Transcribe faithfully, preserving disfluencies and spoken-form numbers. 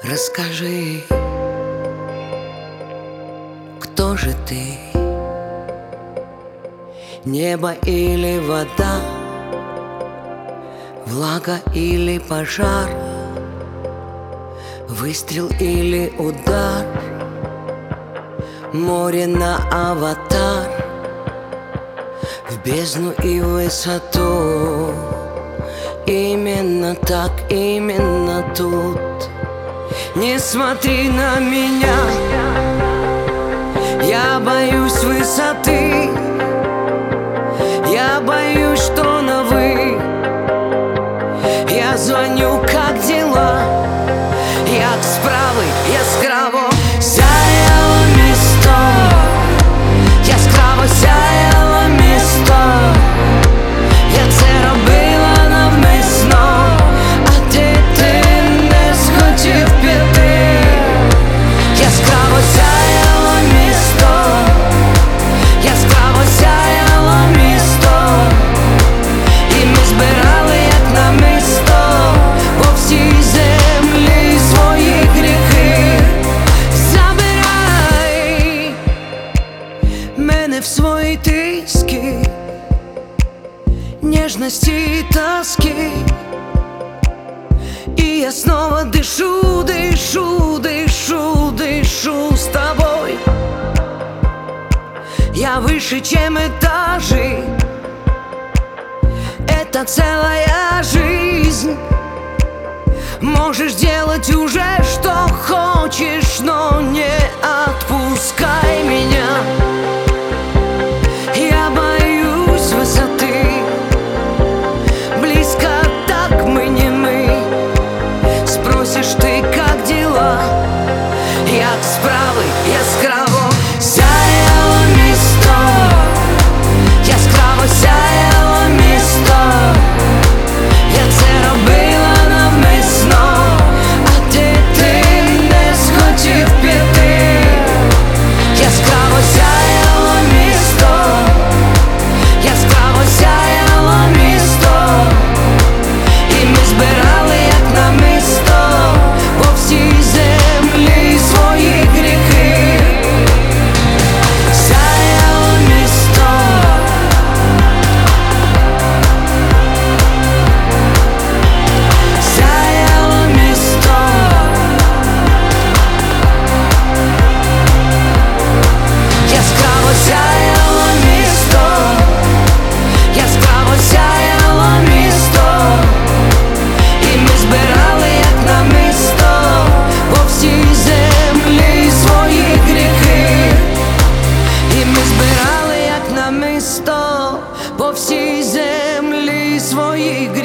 Расскажи, кто же ты? Небо или вода, влага или пожар, выстрел или удар, море на аватар, в бездну и в высоту. Именно так, именно тут. Не смотри на меня, я боюсь высоты, я боюсь, что на вы. Я звоню, как дела, як справи, яскраво сяяло місто, яскраво сяяло місто. Я це робила навмисно, а ти, ти не схотів піти. Яскраво сяяло місто, яскраво сяяло місто. І ми збирали, як намисто, по всій землі свої гріхи. Забирай мене в свої тиски, нежности и тоски. И я снова дышу, дышу, дышу, дышу с тобой. Я выше, чем этажи, это целая жизнь. Можешь делать уже, что хочешь, но не отпускай меня. Я боюсь высоты, близко так мы не мы. Спросишь ты, как дела, як справи, яскраво сяяло місто, яскраво сяяло місто. Я це робила навмисно, а ти, ти не схотів піти. Яскраво сяяло місто, яскраво сяяло місто. І ми збирали, як намисто, по всій землі свої гріхи. Сяяло місто, сяяло місто. Яскраво сяяло місто, яскраво сяяло місто. І ми збирали, як намисто, по всій землі свої гріхи. І ми збирали, як намисто, по всій землі свої